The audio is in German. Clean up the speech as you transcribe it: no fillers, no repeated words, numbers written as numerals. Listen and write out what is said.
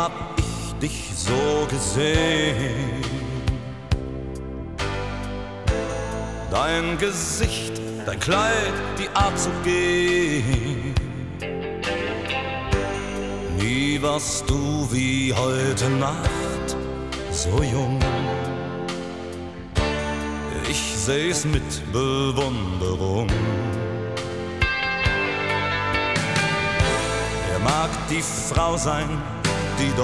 hab ich dich so gesehen. Dein Gesicht, dein Kleid, die Art zu gehen. Nie warst du wie heute Nacht so jung. Ich seh's mit Bewunderung. Er mag die Frau sein, die